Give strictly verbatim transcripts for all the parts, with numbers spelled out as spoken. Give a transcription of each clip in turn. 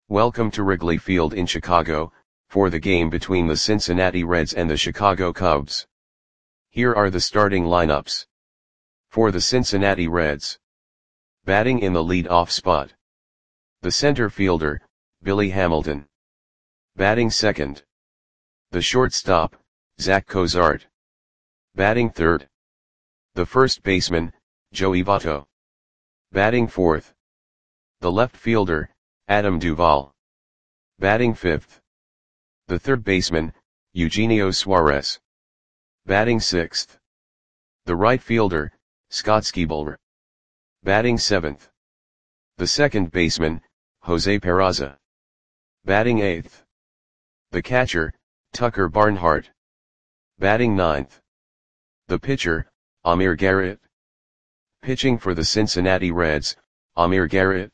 Welcome to Wrigley Field in Chicago, for the game between the Cincinnati Reds and the Chicago Cubs. Here are the starting lineups. For the Cincinnati Reds. Batting in the lead-off spot. The center fielder, Billy Hamilton. Batting second. The shortstop, Zach Cozart. Batting third. The first baseman, Joey Votto. Batting fourth. The left fielder, Adam Duvall. Batting fifth. The third baseman, Eugenio Suarez. Batting sixth. The right fielder, Scott Skiebler. Batting seventh. The second baseman, Jose Peraza. Batting eighth. The catcher, Tucker Barnhart. Batting ninth. The pitcher, Amir Garrett. Pitching for the Cincinnati Reds, Amir Garrett.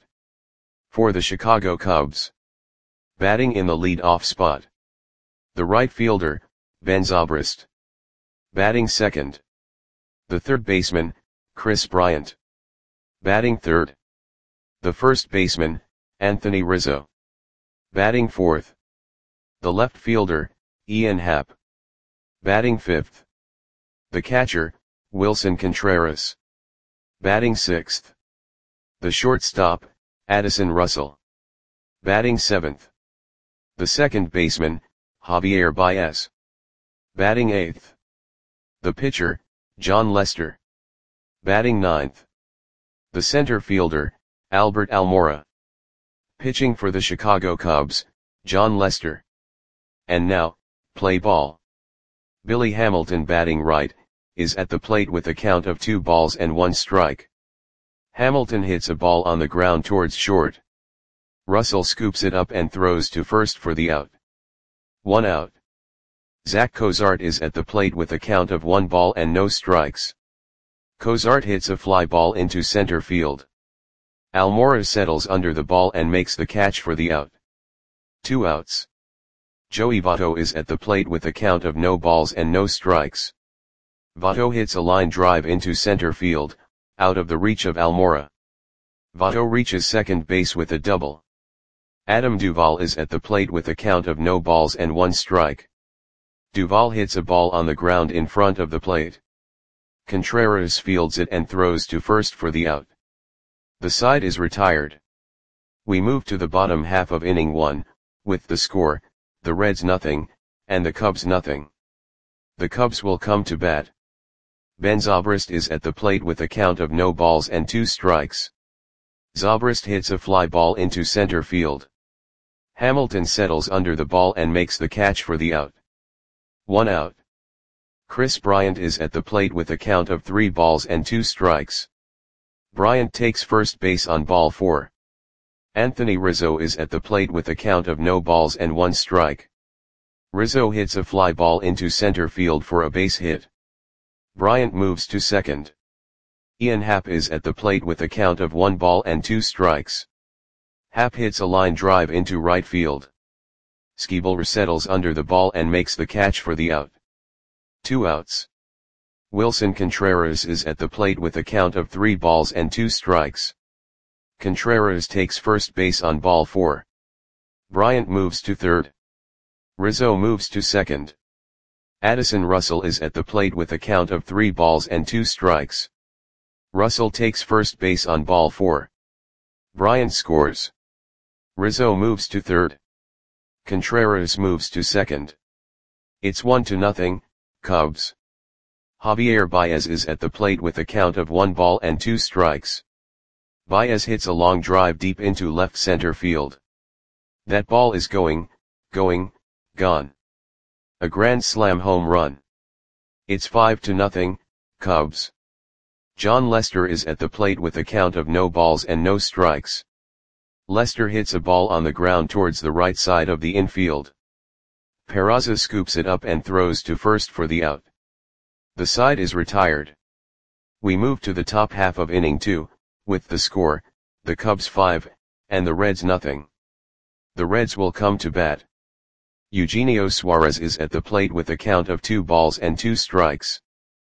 For the Chicago Cubs. Batting in the lead-off spot. The right fielder, Ben Zobrist. Batting second. The third baseman, Kris Bryant. Batting third. The first baseman, Anthony Rizzo. Batting fourth. The left fielder, Ian Happ. Batting fifth. The catcher, Wilson Contreras. Batting sixth. The shortstop, Addison Russell. Batting seventh. The second baseman, Javier Baez. Batting eighth. The pitcher, Jon Lester. Batting ninth. The center fielder, Albert Almora. Pitching for the Chicago Cubs, Jon Lester. And now, play ball. Billy Hamilton, batting right, is at the plate with a count of two balls and one strike. Hamilton hits a ball on the ground towards short. Russell scoops it up and throws to first for the out. One out. Zach Cozart is at the plate with a count of one ball and no strikes. Cozart hits a fly ball into center field. Almora settles under the ball and makes the catch for the out. Two outs. Joey Votto is at the plate with a count of no balls and no strikes. Votto hits a line drive into center field, out of the reach of Almora. Votto reaches second base with a double. Adam Duvall is at the plate with a count of no balls and one strike. Duvall hits a ball on the ground in front of the plate. Contreras fields it and throws to first for the out. The side is retired. We move to the bottom half of inning one, with the score, the Reds nothing, and the Cubs nothing. The Cubs will come to bat. Ben Zobrist is at the plate with a count of no balls and two strikes. Zobrist hits a fly ball into center field. Hamilton settles under the ball and makes the catch for the out. One out. Kris Bryant is at the plate with a count of three balls and two strikes. Bryant takes first base on ball four. Anthony Rizzo is at the plate with a count of no balls and one strike. Rizzo hits a fly ball into center field for a base hit. Bryant moves to second. Ian Happ is at the plate with a count of one ball and two strikes. Happ hits a line drive into right field. Skiebler settles under the ball and makes the catch for the out. Two outs. Wilson Contreras is at the plate with a count of three balls and two strikes. Contreras takes first base on ball four. Bryant moves to third. Rizzo moves to second. Addison Russell is at the plate with a count of three balls and two strikes. Russell takes first base on ball four. Bryant scores. Rizzo moves to third. Contreras moves to second. It's one to nothing, Cubs. Javier Baez is at the plate with a count of one ball and two strikes. Baez hits a long drive deep into left center field. That ball is going, going, gone. A grand slam home run. It's five to nothing, Cubs. Jon Lester is at the plate with a count of no balls and no strikes. Lester hits a ball on the ground towards the right side of the infield. Peraza scoops it up and throws to first for the out. The side is retired. We move to the top half of inning two, with the score, the Cubs five, and the Reds nothing. The Reds will come to bat. Eugenio Suarez is at the plate with a count of two balls and two strikes.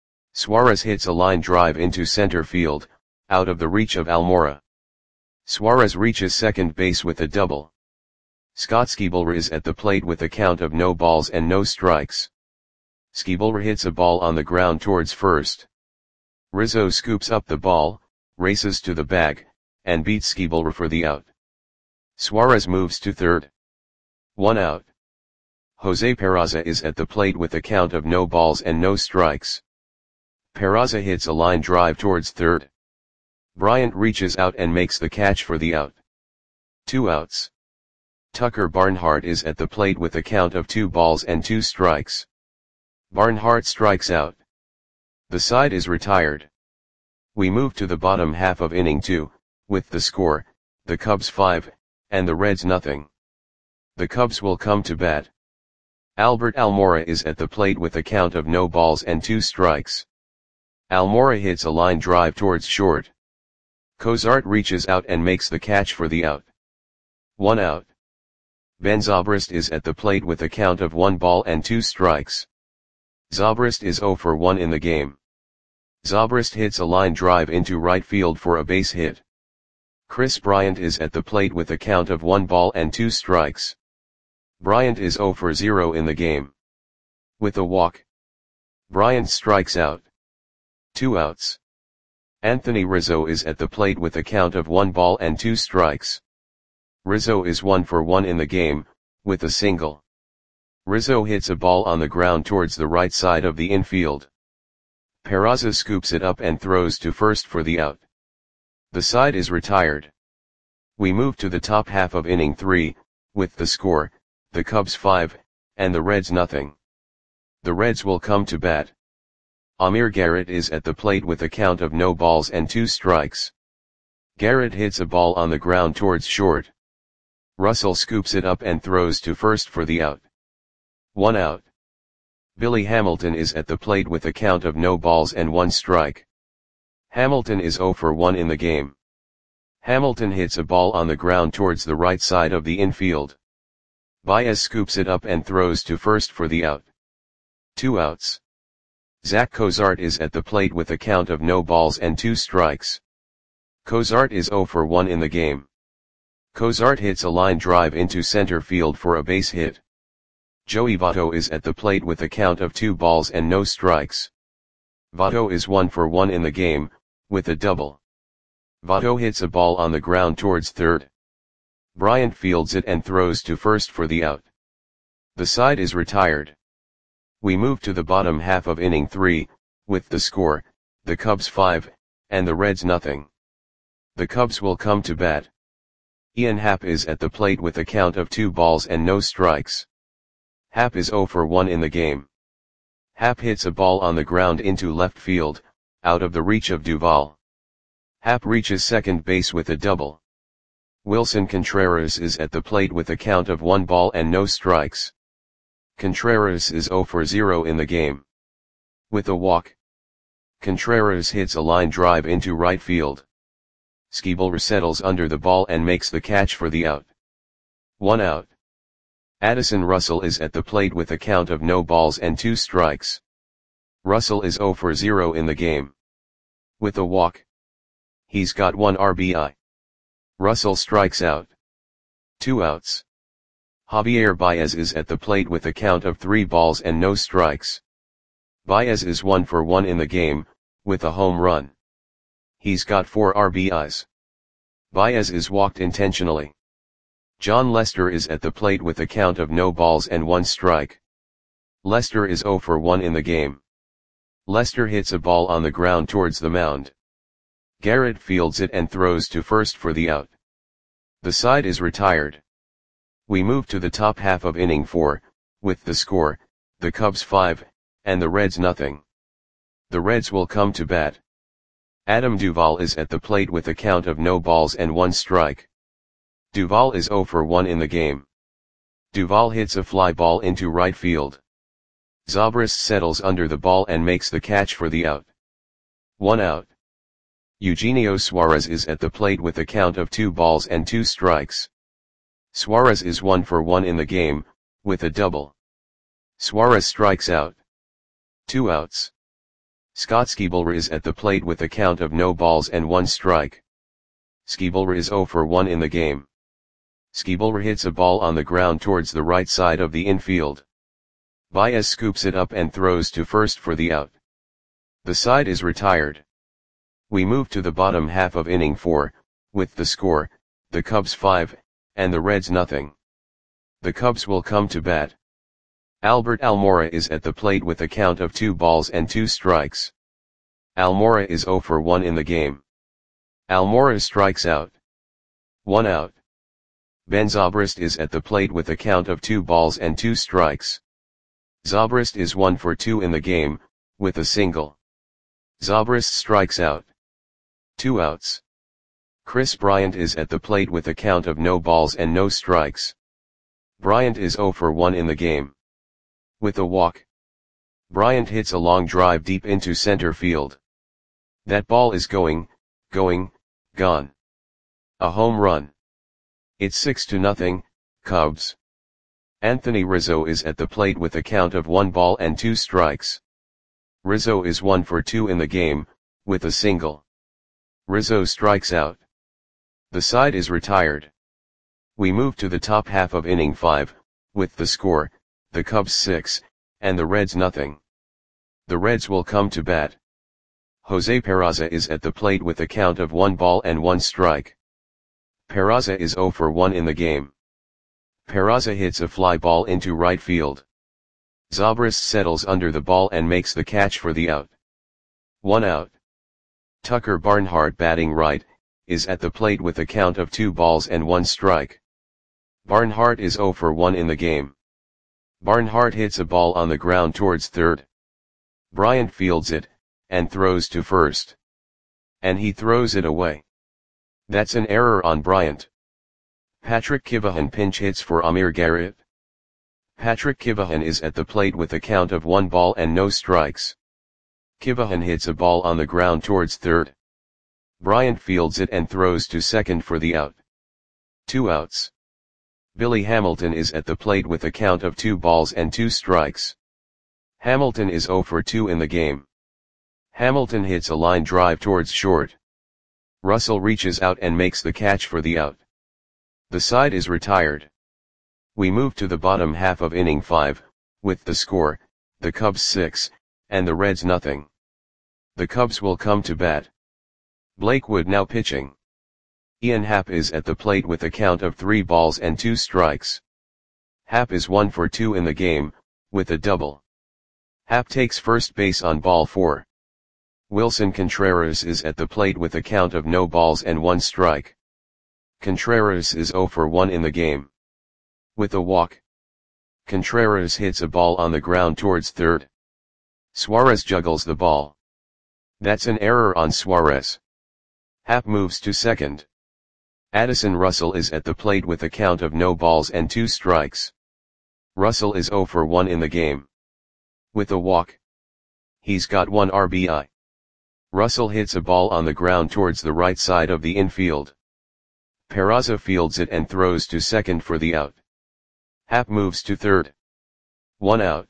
Suarez hits a line drive into center field, out of the reach of Almora. Suarez reaches second base with a double. Scott Skiebelr is at the plate with a count of no balls and no strikes. Skiebelr hits a ball on the ground towards first. Rizzo scoops up the ball, races to the bag, and beats Skiebelr for the out. Suarez moves to third. One out. Jose Peraza is at the plate with a count of no balls and no strikes. Peraza hits a line drive towards third. Bryant reaches out and makes the catch for the out. Two outs. Tucker Barnhart is at the plate with a count of two balls and two strikes. Barnhart strikes out. The side is retired. We move to the bottom half of inning two, with the score, the Cubs five, and the Reds nothing. The Cubs will come to bat. Albert Almora is at the plate with a count of no balls and two strikes. Almora hits a line drive towards short. Cozart reaches out and makes the catch for the out. One out. Ben Zobrist is at the plate with a count of one ball and two strikes. Zobrist is zero for one in the game. Zobrist hits a line drive into right field for a base hit. Chris Bryant is at the plate with a count of one ball and two strikes. Bryant is zero for zero in the game. With a walk, Bryant strikes out. Two outs. Anthony Rizzo is at the plate with a count of one ball and two strikes. Rizzo is one for one in the game, with a single. Rizzo hits a ball on the ground towards the right side of the infield. Peraza scoops it up and throws to first for the out. The side is retired. We move to the top half of inning three, with the score, the Cubs five, and the Reds nothing. The Reds will come to bat. Amir Garrett is at the plate with a count of no balls and two strikes. Garrett hits a ball on the ground towards short. Russell scoops it up and throws to first for the out. One out. Billy Hamilton is at the plate with a count of no balls and one strike. Hamilton is zero for one in the game. Hamilton hits a ball on the ground towards the right side of the infield. Baez scoops it up and throws to first for the out. Two outs. Zach Cozart is at the plate with a count of no balls and two strikes. Cozart is zero for one in the game. Cozart hits a line drive into center field for a base hit. Joey Votto is at the plate with a count of two balls and no strikes. Votto is one for one in the game, with a double. Votto hits a ball on the ground towards third. Bryant fields it and throws to first for the out. The side is retired. We move to the bottom half of inning three, with the score, the Cubs five, and the Reds nothing. The Cubs will come to bat. Ian Happ is at the plate with a count of two balls and no strikes. Happ is zero for one in the game. Happ hits a ball on the ground into left field, out of the reach of Duvall. Happ reaches second base with a double. Wilson Contreras is at the plate with a count of one ball and no strikes. Contreras is zero for zero in the game. With a walk, Contreras hits a line drive into right field. Skiebelr settles under the ball and makes the catch for the out. One out. Addison Russell is at the plate with a count of no balls and two strikes. Russell is zero for zero in the game. With a walk, he's got one R B I. Russell strikes out. Two outs. Javier Baez is at the plate with a count of three balls and no strikes. Baez is one for one in the game, with a home run. He's got four R B Is. Baez is walked intentionally. John Lester is at the plate with a count of no balls and one strike. Lester is zero for one in the game. Lester hits a ball on the ground towards the mound. Garrett fields it and throws to first for the out. The side is retired. We move to the top half of inning four, with the score, the Cubs five, and the Reds nothing. The Reds will come to bat. Adam Duvall is at the plate with a count of no balls and one strike. Duvall is zero for one in the game. Duvall hits a fly ball into right field. Zobrist settles under the ball and makes the catch for the out. One out. Eugenio Suarez is at the plate with a count of two balls and two strikes. Suarez is one for one in the game, with a double. Suarez strikes out. Two outs. Scott Skiebelr is at the plate with a count of no balls and one strike. Skiebelr is zero for one in the game. Schebler hits a ball on the ground towards the right side of the infield. Baez scoops it up and throws to first for the out. The side is retired. We move to the bottom half of inning four, with the score, the Cubs five, and the Reds nothing. The Cubs will come to bat. Albert Almora is at the plate with a count of two balls and two strikes. Almora is oh for one in the game. Almora strikes out. One out. Ben Zobrist is at the plate with a count of two balls and two strikes. Zobrist is one for two in the game, with a single. Zobrist strikes out. Two outs. Chris Bryant is at the plate with a count of no balls and no strikes. Bryant is oh for one in the game. With a walk. Bryant hits a long drive deep into center field. That ball is going, going, gone. A home run. It's six to nothing, Cubs. Anthony Rizzo is at the plate with a count of one ball and two strikes. Rizzo is one for two in the game, with a single. Rizzo strikes out. The side is retired. We move to the top half of inning five, with the score, the Cubs six, and the Reds nothing. The Reds will come to bat. Jose Peraza is at the plate with a count of one ball and one strike. Peraza is oh for one in the game. Peraza hits a fly ball into right field. Zobrist settles under the ball and makes the catch for the out. One out. Tucker Barnhart, batting right, is at the plate with a count of two balls and one strike. Barnhart is oh for one in the game. Barnhart hits a ball on the ground towards third. Bryant fields it, and throws to first. And he throws it away. That's an error on Bryant. Patrick Kivahan pinch hits for Amir Garrett. Patrick Kivahan is at the plate with a count of one ball and no strikes. Kivahan hits a ball on the ground towards third. Bryant fields it and throws to second for the out. Two outs. Billy Hamilton is at the plate with a count of two balls and two strikes. Hamilton is oh for two in the game. Hamilton hits a line drive towards short. Russell reaches out and makes the catch for the out. The side is retired. We move to the bottom half of inning five, with the score, the Cubs six, and the Reds nothing. The Cubs will come to bat. Blake Wood now pitching. Ian Happ is at the plate with a count of three balls and two strikes. Happ is one for two in the game, with a double. Happ takes first base on ball four. Wilson Contreras is at the plate with a count of no balls and one strike. Contreras is oh for one in the game. With a walk. Contreras hits a ball on the ground towards third. Suarez juggles the ball. That's an error on Suarez. Happ moves to second. Addison Russell is at the plate with a count of no balls and two strikes. Russell is oh for one in the game. With a walk. He's got one R B I. Russell hits a ball on the ground towards the right side of the infield. Peraza fields it and throws to second for the out. Happ moves to third. One out.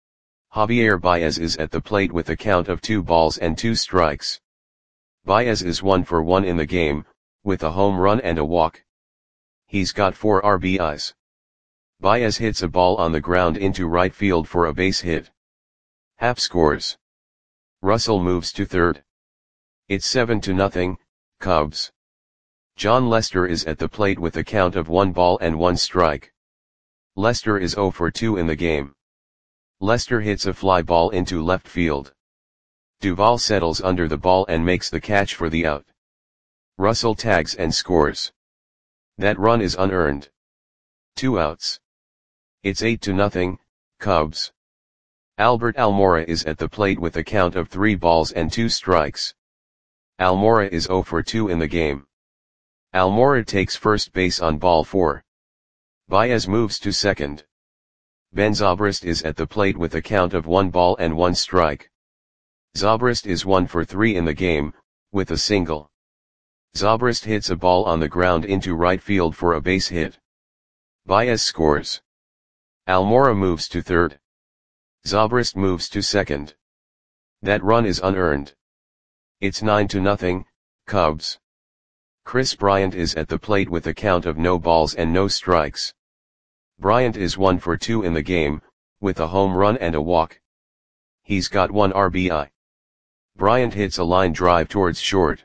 Javier Baez is at the plate with a count of two balls and two strikes. Baez is one for one in the game, with a home run and a walk. He's got four R B Is. Baez hits a ball on the ground into right field for a base hit. Happ scores. Russell moves to third. It's seven to nothing, Cubs. John Lester is at the plate with a count of one ball and one strike. Lester is oh for two in the game. Lester hits a fly ball into left field. Duvall settles under the ball and makes the catch for the out. Russell tags and scores. That run is unearned. Two outs. It's eight to nothing, Cubs. Albert Almora is at the plate with a count of three balls and two strikes. Almora is oh for two in the game. Almora takes first base on ball four. Baez moves to second. Ben Zobrist is at the plate with a count of one ball and one strike. Zobrist is one for three in the game, with a single. Zobrist hits a ball on the ground into right field for a base hit. Baez scores. Almora moves to third. Zobrist moves to second. That run is unearned. It's nine to nothing, Cubs. Kris Bryant is at the plate with a count of no balls and no strikes. Bryant is one for two in the game, with a home run and a walk. He's got one R B I. Bryant hits a line drive towards short.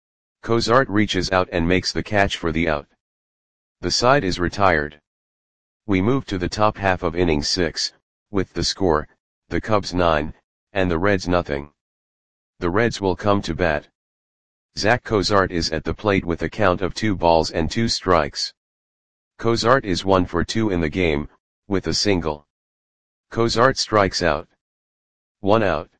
Cozart reaches out and makes the catch for the out. The side is retired. We move to the top half of inning six, with the score, the Cubs nine, and the Reds nothing. The Reds will come to bat. Zach Cozart is at the plate with a count of two balls and two strikes. Cozart is one for two in the game, with a single. Cozart strikes out. One out.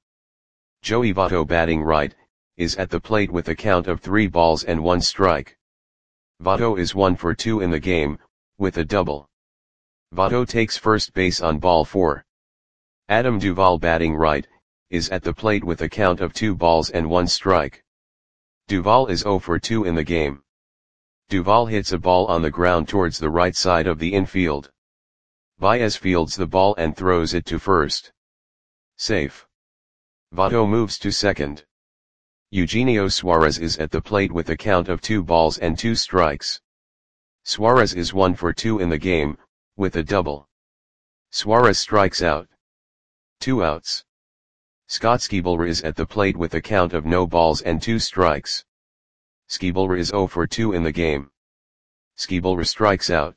Joey Votto, batting right, is at the plate with a count of three balls and one strike. Votto is one for two in the game, with a double. Votto takes first base on ball four. Adam Duvall, batting right, is at the plate with a count of two balls and one strike. Duvall is zero for two in the game. Duvall hits a ball on the ground towards the right side of the infield. Baez fields the ball and throws it to first. Safe. Votto moves to second. Eugenio Suarez is at the plate with a count of two balls and two strikes. Suarez is one for two in the game, with a double. Suarez strikes out. Two outs. Scott Schebler is at the plate with a count of no balls and two strikes. Schebler is zero for two in the game. Schebler strikes out.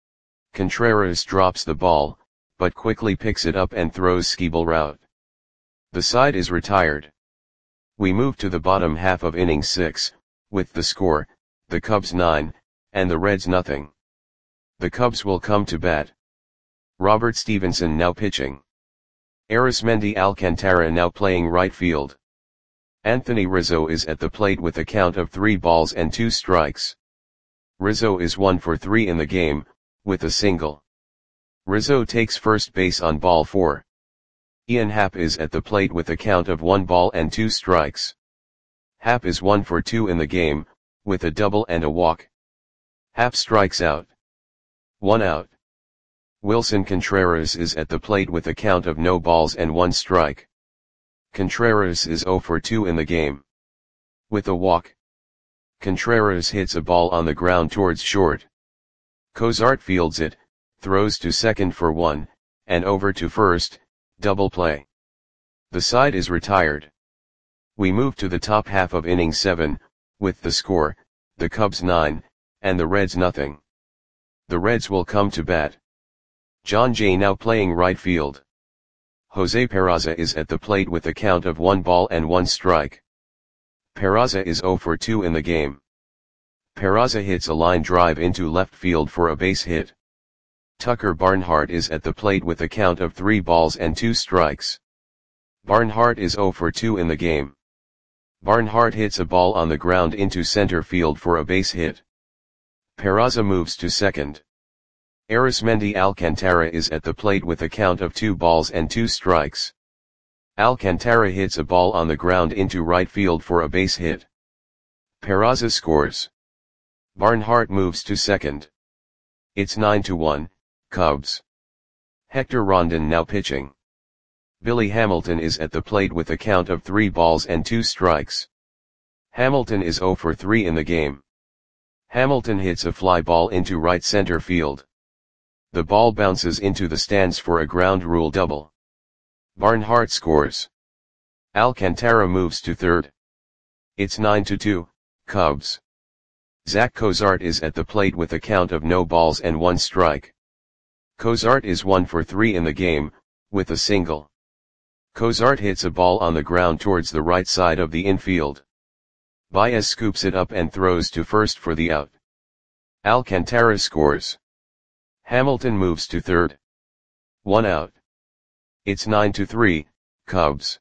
Contreras drops the ball, but quickly picks it up and throws Schebler out. The side is retired. We move to the bottom half of inning six, with the score, the Cubs nine, and the Reds nothing. The Cubs will come to bat. Robert Stevenson now pitching. Arismendi Alcantara now playing right field. Anthony Rizzo is at the plate with a count of three balls and two strikes. Rizzo is one for three in the game, with a single. Rizzo takes first base on ball four. Ian Happ is at the plate with a count of one ball and two strikes. Happ is one for two in the game, with a double and a walk. Happ strikes out. One out. Wilson Contreras is at the plate with a count of no balls and one strike. Contreras is zero for two in the game. With a walk. Contreras hits a ball on the ground towards short. Cozart fields it, throws to second for one, and over to first, double play. The side is retired. We move to the top half of inning seven, with the score, the Cubs nine, and the Reds nothing. The Reds will come to bat. John Jay now playing right field. Jose Peraza is at the plate with a count of one ball and one strike. Peraza is zero for two in the game. Peraza hits a line drive into left field for a base hit. Tucker Barnhart is at the plate with a count of three balls and two strikes. Barnhart is zero for two in the game. Barnhart hits a ball on the ground into center field for a base hit. Peraza moves to second. Arismendi Alcantara is at the plate with a count of two balls and two strikes. Alcantara hits a ball on the ground into right field for a base hit. Peraza scores. Barnhart moves to second. It's nine to one, Cubs. Hector Rondon now pitching. Billy Hamilton is at the plate with a count of three balls and two strikes. Hamilton is zero for three in the game. Hamilton hits a fly ball into right center field. The ball bounces into the stands for a ground rule double. Barnhart scores. Alcantara moves to third. It's nine to two, Cubs. Zach Cozart is at the plate with a count of no balls and one strike. Cozart is one for three in the game, with a single. Cozart hits a ball on the ground towards the right side of the infield. Baez scoops it up and throws to first for the out. Alcantara scores. Hamilton moves to third. One out. It's nine to three, Cubs.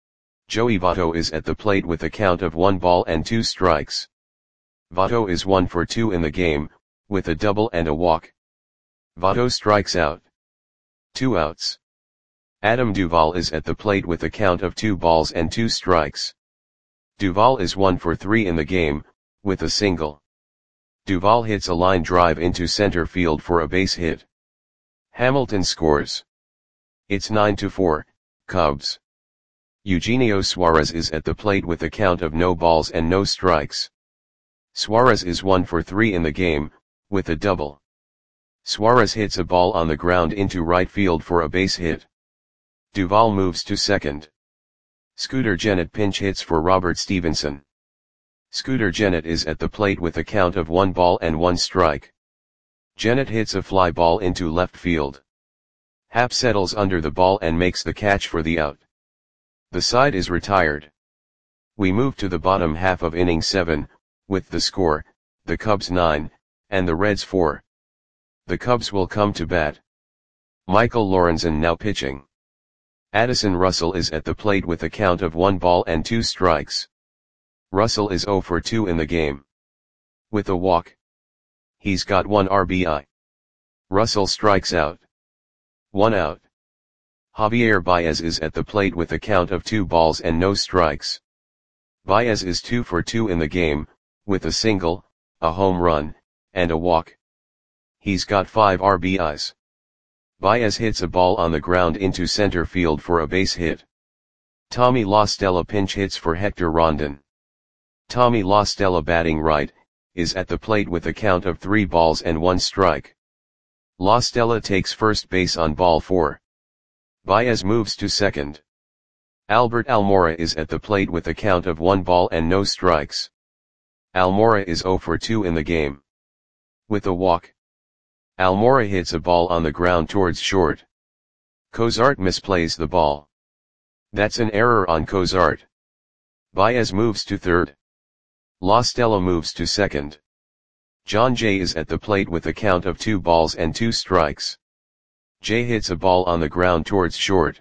Joey Votto is at the plate with a count of one ball and two strikes. Votto is one for two in the game, with a double and a walk. Votto strikes out. Two outs. Adam Duvall is at the plate with a count of two balls and two strikes. Duvall is one for three in the game, with a single. Duvall hits a line drive into center field for a base hit. Hamilton scores. It's nine to four, Cubs. Eugenio Suarez is at the plate with a count of no balls and no strikes. Suarez is one for three in the game, with a double. Suarez hits a ball on the ground into right field for a base hit. Duvall moves to second. Scooter Gennett pinch hits for Robert Stevenson. Scooter Gennett is at the plate with a count of one ball and one strike. Gennett hits a fly ball into left field. Happ settles under the ball and makes the catch for the out. The side is retired. We move to the bottom half of inning seven, with the score, the Cubs nine, and the Reds four. The Cubs will come to bat. Michael Lorenzen now pitching. Addison Russell is at the plate with a count of one ball and two strikes. Russell is zero for two in the game. With a walk. He's got one R B I. Russell strikes out. One out. Javier Baez is at the plate with a count of two balls and no strikes. Baez is two for two in the game, with a single, a home run, and a walk. He's got five R B Is. Baez hits a ball on the ground into center field for a base hit. Tommy La Stella pinch hits for Hector Rondon. Tommy La Stella batting right, is at the plate with a count of three balls and one strike. La Stella takes first base on ball four. Baez moves to second. Albert Almora is at the plate with a count of one ball and no strikes. Almora is zero for two in the game. With a walk. Almora hits a ball on the ground towards short. Cozart misplays the ball. That's an error on Cozart. Baez moves to third. La Stella moves to second. John Jay is at the plate with a count of two balls and two strikes. Jay hits a ball on the ground towards short.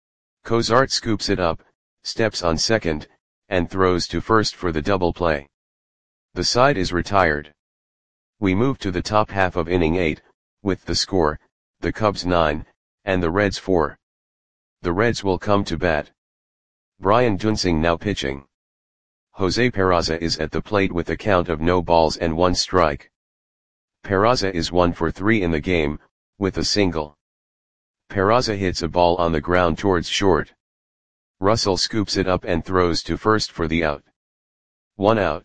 Cozart scoops it up, steps on second, and throws to first for the double play. The side is retired. We move to the top half of inning eight, with the score, the Cubs nine, and the Reds four. The Reds will come to bat. Brian Duensing now pitching. Jose Peraza is at the plate with a count of no balls and one strike. Peraza is one for three in the game, with a single. Peraza hits a ball on the ground towards short. Russell scoops it up and throws to first for the out. One out.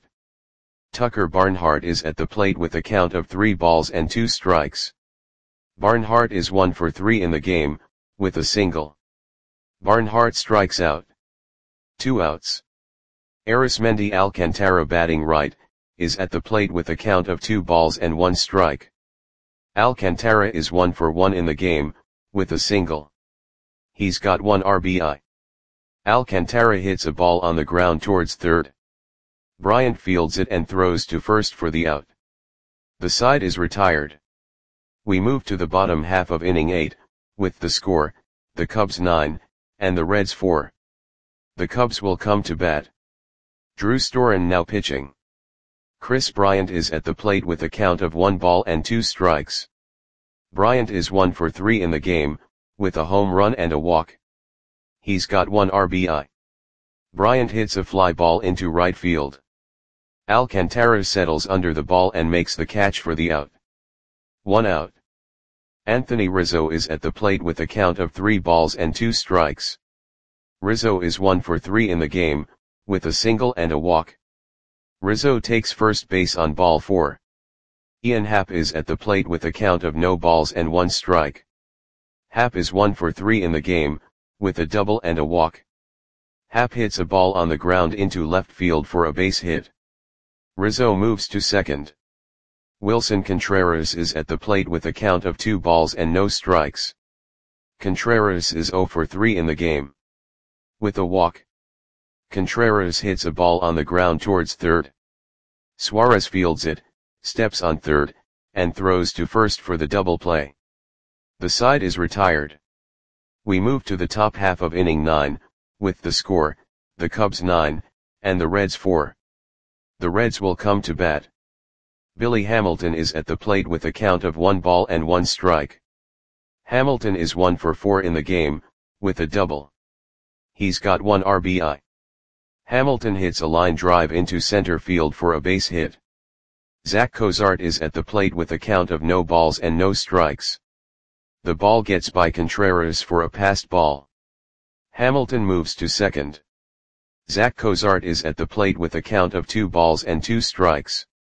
Tucker Barnhart is at the plate with a count of three balls and two strikes. Barnhart is one for three in the game, with a single. Barnhart strikes out. Two outs. Arismendi Alcantara batting right, is at the plate with a count of two balls and one strike. Alcantara is one for one in the game, with a single. He's got one R B I. Alcantara hits a ball on the ground towards third. Bryant fields it and throws to first for the out. The side is retired. We move to the bottom half of inning eight, with the score, the Cubs nine, and the Reds four. The Cubs will come to bat. Drew Storen now pitching. Chris Bryant is at the plate with a count of one ball and two strikes. Bryant is one for three in the game, with a home run and a walk. He's got one R B I. Bryant hits a fly ball into right field. Alcantara settles under the ball and makes the catch for the out. One out. Anthony Rizzo is at the plate with a count of three balls and two strikes. Rizzo is one for three in the game, with a single and a walk. Rizzo takes first base on ball four. Ian Happ is at the plate with a count of no balls and one strike. Happ is one for three in the game, with a double and a walk. Happ hits a ball on the ground into left field for a base hit. Rizzo moves to second. Wilson Contreras is at the plate with a count of two balls and no strikes. Contreras is zero for three in the game. With a walk. Contreras hits a ball on the ground towards third. Suarez fields it, steps on third, and throws to first for the double play. The side is retired. We move to the top half of inning nine, with the score, the Cubs nine, and the Reds four. The Reds will come to bat. Billy Hamilton is at the plate with a count of one ball and one strike. Hamilton is one for four in the game, with a double. He's got one R B I. Hamilton hits a line drive into center field for a base hit. Zach Cozart is at the plate with a count of no balls and no strikes. The ball gets by Contreras for a passed ball. Hamilton moves to second. Zach Cozart is at the plate with a count of two balls and two strikes.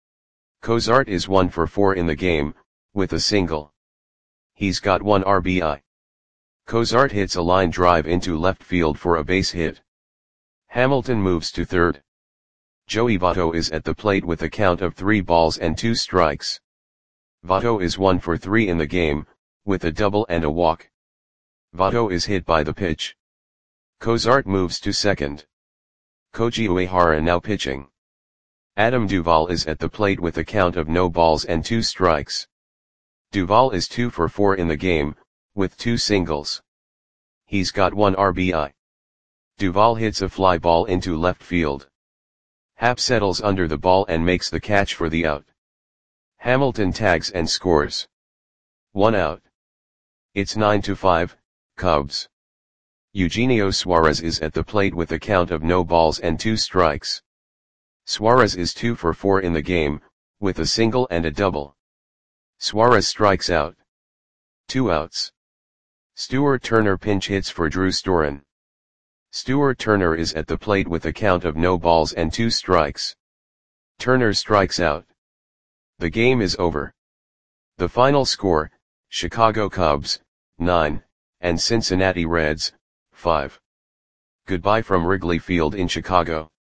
Cozart is one for four in the game, with a single. He's got one R B I. Cozart hits a line drive into left field for a base hit. Hamilton moves to third. Joey Votto is at the plate with a count of three balls and two strikes. Votto is one for three in the game, with a double and a walk. Votto is hit by the pitch. Cozart moves to second. Koji Uehara now pitching. Adam Duvall is at the plate with a count of no balls and two strikes. Duvall is two for four in the game, with two singles. He's got one R B I. Duvall hits a fly ball into left field. Happ settles under the ball and makes the catch for the out. Hamilton tags and scores. One out. It's nine to five, Cubs. Eugenio Suarez is at the plate with a count of no balls and two strikes. Suarez is two for four in the game, with a single and a double. Suarez strikes out. Two outs. Stuart Turner pinch hits for Drew Storen. Stuart Turner is at the plate with a count of no balls and two strikes. Turner strikes out. The game is over. The final score, Chicago Cubs, nine, and Cincinnati Reds, five. Goodbye from Wrigley Field in Chicago.